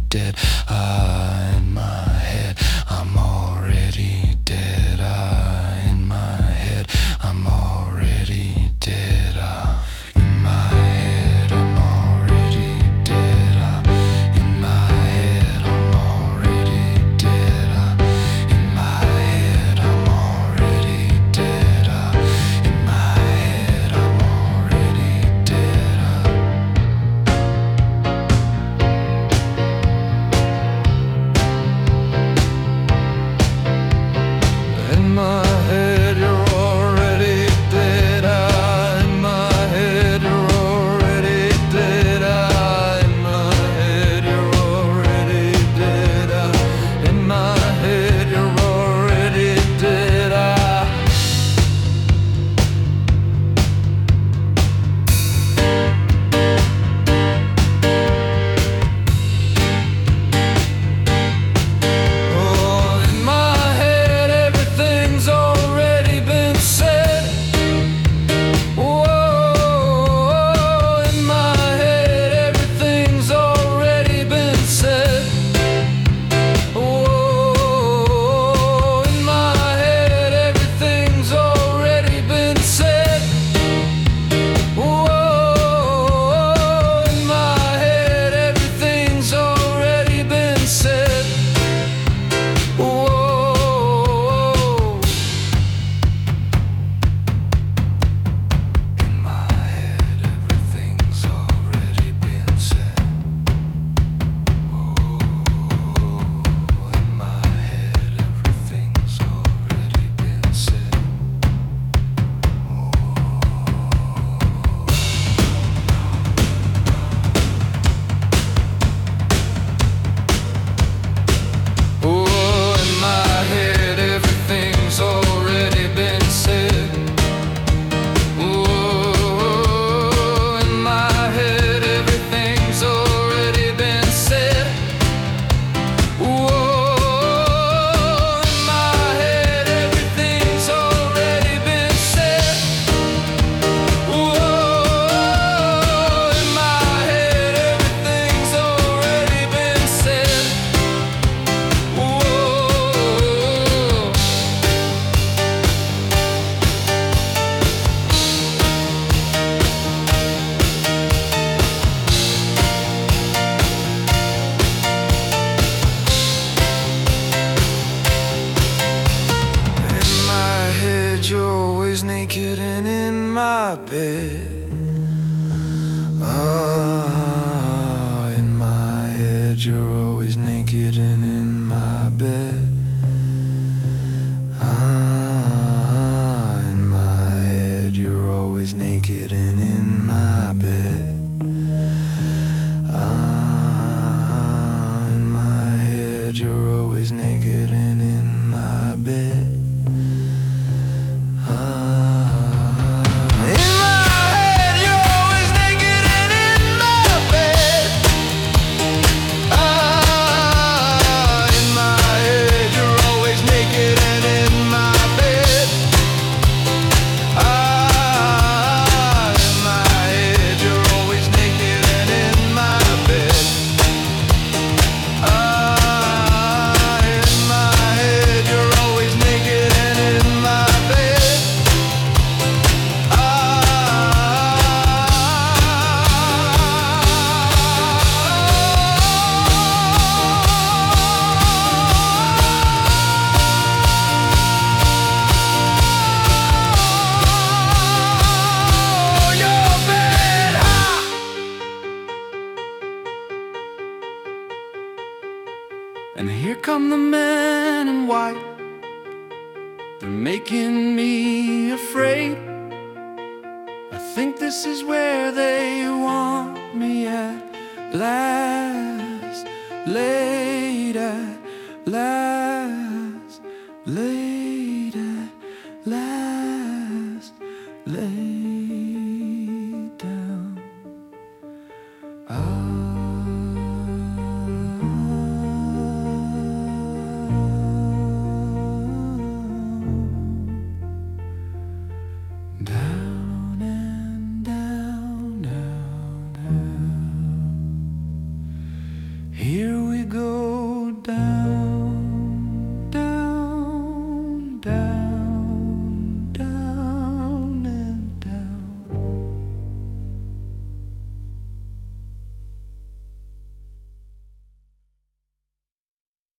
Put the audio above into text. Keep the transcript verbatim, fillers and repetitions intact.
dead. Ah, in my head, I'm already dead. Ah, in my head, I'm already dead. Ah, in my head, I'm already dead. Ah, in my head, I'm already dead. Ah, in my head, I'm already dead. Ah, in my head, I'm already dead. Ah. In my head, you're already dead. Ah, in my head, you're already dead. Ah, in my head, you're already dead. Ah, in my head, you're already dead. Ah. Oh, in my head, everything's already been said. Whoa, in my head, everything's already been said. Whoa, in my head, everything's already been said. Whoa, in my head, everything's already been said. Whoa. In my head, everything's already been said. Whoa. In my head, everything's already been said. Oh, in my head, everything's already been said. Oh, in my head, everything's already been said. Oh, in my head, everything's already been said. Oh, in my head, everything's already been said. Whoa. In my head, you're always naked and in my bed. Ah, in my head, you're always naked and in my bed. Ah, in my head, you're always naked and in my bed. Ah, in my head, you're always naked and in my bed. Ah, in my head, you're always naked and in my bed. Ah, in my head, you're always naked and in my bed. Ah, in my head, you're always naked and in my bed. Ah, in my head, you're always naked and in my bed. Oh, your bed. Ah. And here come the men in white. They're making me afraid. I think this is where they want me at last. Lay